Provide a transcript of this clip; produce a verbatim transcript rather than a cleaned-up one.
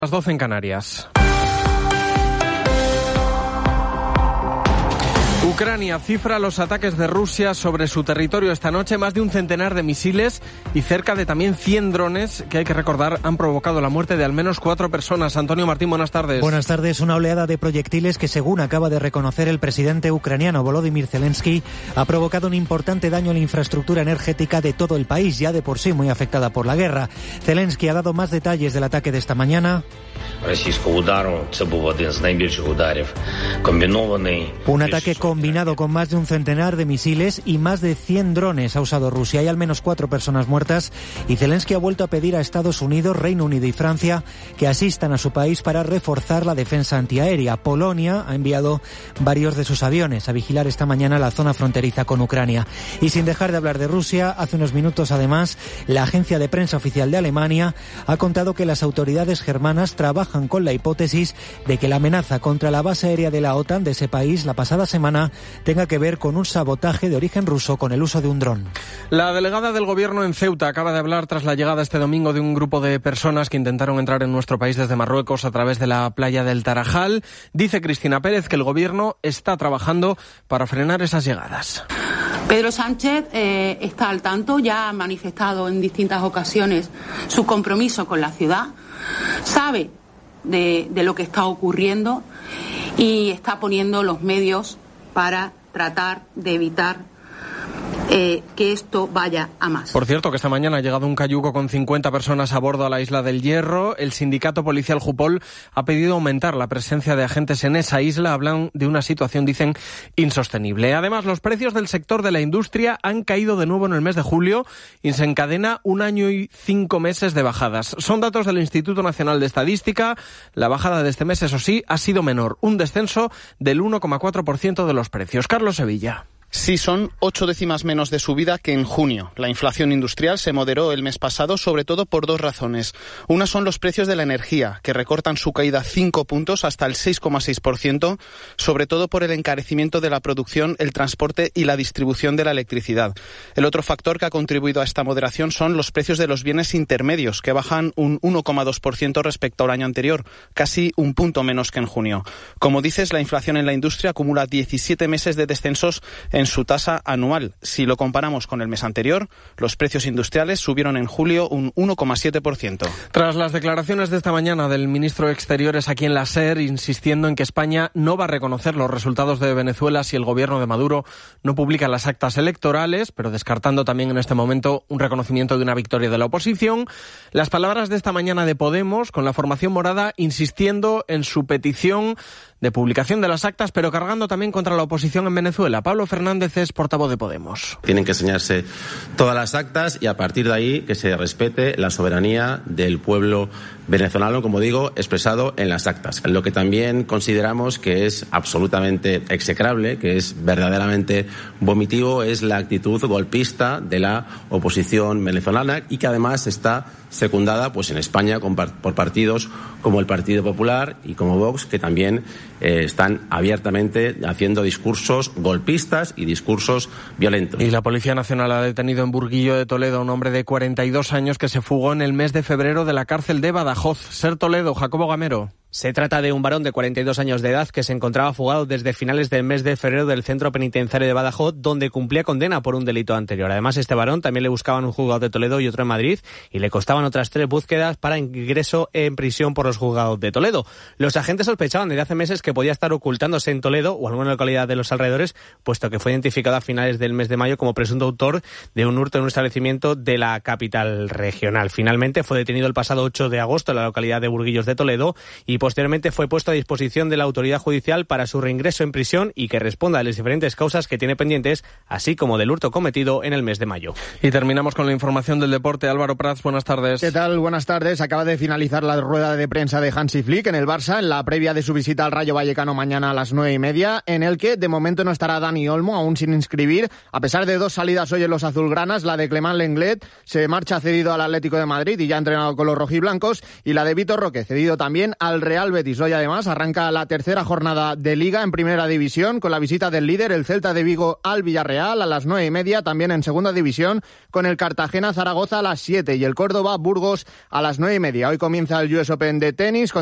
Las doce en Canarias. Ucrania cifra los ataques de Rusia sobre su territorio esta noche. Más de un centenar de misiles y cerca de también cien drones que, hay que recordar, han provocado la muerte de al menos cuatro personas. Antonio Martín, buenas tardes. Buenas tardes. Una oleada de proyectiles que, según acaba de reconocer el presidente ucraniano Volodymyr Zelensky, ha provocado un importante daño en la infraestructura energética de todo el país, ya de por sí muy afectada por la guerra. Zelensky ha dado más detalles del ataque de esta mañana. Un ataque combinado con más de un centenar de misiles y más de cien drones ha usado Rusia. Hay al menos cuatro personas muertas y Zelensky ha vuelto a pedir a Estados Unidos, Reino Unido y Francia que asistan a su país para reforzar la defensa antiaérea. Polonia ha enviado varios de sus aviones a vigilar esta mañana la zona fronteriza con Ucrania. Y sin dejar de hablar de Rusia, hace unos minutos además, la agencia de prensa oficial de Alemania ha contado que las autoridades germanas trabajan con la hipótesis de que la amenaza contra la base aérea de la OTAN de ese país la pasada semana tenga que ver con un sabotaje de origen ruso con el uso de un dron. La delegada del Gobierno en Ceuta acaba de hablar tras la llegada este domingo de un grupo de personas que intentaron entrar en nuestro país desde Marruecos a través de la playa del Tarajal. Dice Cristina Pérez que el Gobierno está trabajando para frenar esas llegadas. Pedro Sánchez eh, está al tanto, ya ha manifestado en distintas ocasiones su compromiso con la ciudad, sabe de, de lo que está ocurriendo y está poniendo los medios para tratar de evitar eh, que esto vaya a más. Por cierto, que esta mañana ha llegado un cayuco con cincuenta personas a bordo a la isla del Hierro. El sindicato policial Jupol ha pedido aumentar la presencia de agentes en esa isla. Hablan de una situación, dicen, insostenible. Además, los precios del sector de la industria han caído de nuevo en el mes de julio y se encadena un año y cinco meses de bajadas. Son datos del Instituto Nacional de Estadística. La bajada de este mes, eso sí, ha sido menor, un descenso del uno coma cuatro por ciento de los precios. Carlos Sevilla. Sí, son ocho décimas menos de subida que en junio. La inflación industrial se moderó el mes pasado, sobre todo por dos razones. Una son los precios de la energía, que recortan su caída cinco puntos hasta el seis coma seis por ciento, sobre todo por el encarecimiento de la producción, el transporte y la distribución de la electricidad. El otro factor que ha contribuido a esta moderación son los precios de los bienes intermedios, que bajan un uno coma dos por ciento respecto al año anterior, casi un punto menos que en junio. Como dices, la inflación en la industria acumula diecisiete meses de descensos en en su tasa anual. Si lo comparamos con el mes anterior, los precios industriales subieron en julio un uno coma siete por ciento. Tras las declaraciones de esta mañana del ministro de Exteriores aquí en la SER, insistiendo en que España no va a reconocer los resultados de Venezuela si el gobierno de Maduro no publica las actas electorales, pero descartando también en este momento un reconocimiento de una victoria de la oposición, las palabras de esta mañana de Podemos, con la formación morada insistiendo en su petición de publicación de las actas, pero cargando también contra la oposición en Venezuela. Pablo Fernández es portavoz de Podemos. Tienen que enseñarse todas las actas y a partir de ahí que se respete la soberanía del pueblo venezolano, como digo, expresado en las actas. Lo que también consideramos que es absolutamente execrable, que es verdaderamente vomitivo, es la actitud golpista de la oposición venezolana y que además está secundada pues en España con, por partidos como el Partido Popular y como Vox, que también eh, están abiertamente haciendo discursos golpistas y discursos violentos. Y la Policía Nacional ha detenido en Burguillo de Toledo a un hombre de cuarenta y dos años que se fugó en el mes de febrero de la cárcel de Badajoz. Ser Toledo, Jacobo Gamero. Se trata de un varón de cuarenta y dos años de edad que se encontraba fugado desde finales del mes de febrero del centro penitenciario de Badajoz, donde cumplía condena por un delito anterior. Además, este varón también le buscaban un juzgado de Toledo y otro en Madrid, y le costaban otras tres búsquedas para ingreso en prisión por los juzgados de Toledo. Los agentes sospechaban desde hace meses que podía estar ocultándose en Toledo o alguna localidad de los alrededores, puesto que fue identificado a finales del mes de mayo como presunto autor de un hurto en un establecimiento de la capital regional. Finalmente fue detenido el pasado ocho de agosto en la localidad de Burguillos de Toledo y posteriormente fue puesto a disposición de la autoridad judicial para su reingreso en prisión y que responda a las diferentes causas que tiene pendientes, así como del hurto cometido en el mes de mayo. Y terminamos con la información del deporte. Álvaro Prats, buenas tardes. ¿Qué tal? Buenas tardes. Acaba de finalizar la rueda de prensa de Hansi Flick en el Barça, en la previa de su visita al Rayo Vallecano mañana a las nueve y media, en el que de momento no estará Dani Olmo, aún sin inscribir. A pesar de dos salidas hoy en los azulgranas, la de Clement Lenglet se marcha cedido al Atlético de Madrid y ya ha entrenado con los rojiblancos, y la de Vitor Roque, cedido también al Real Real Betis. Hoy además arranca la tercera jornada de Liga en Primera División con la visita del líder, el Celta de Vigo, al Villarreal a las nueve y media. También en Segunda División con el Cartagena Zaragoza a las siete y el Córdoba Burgos a las nueve y media. Hoy comienza el U S Open de tenis con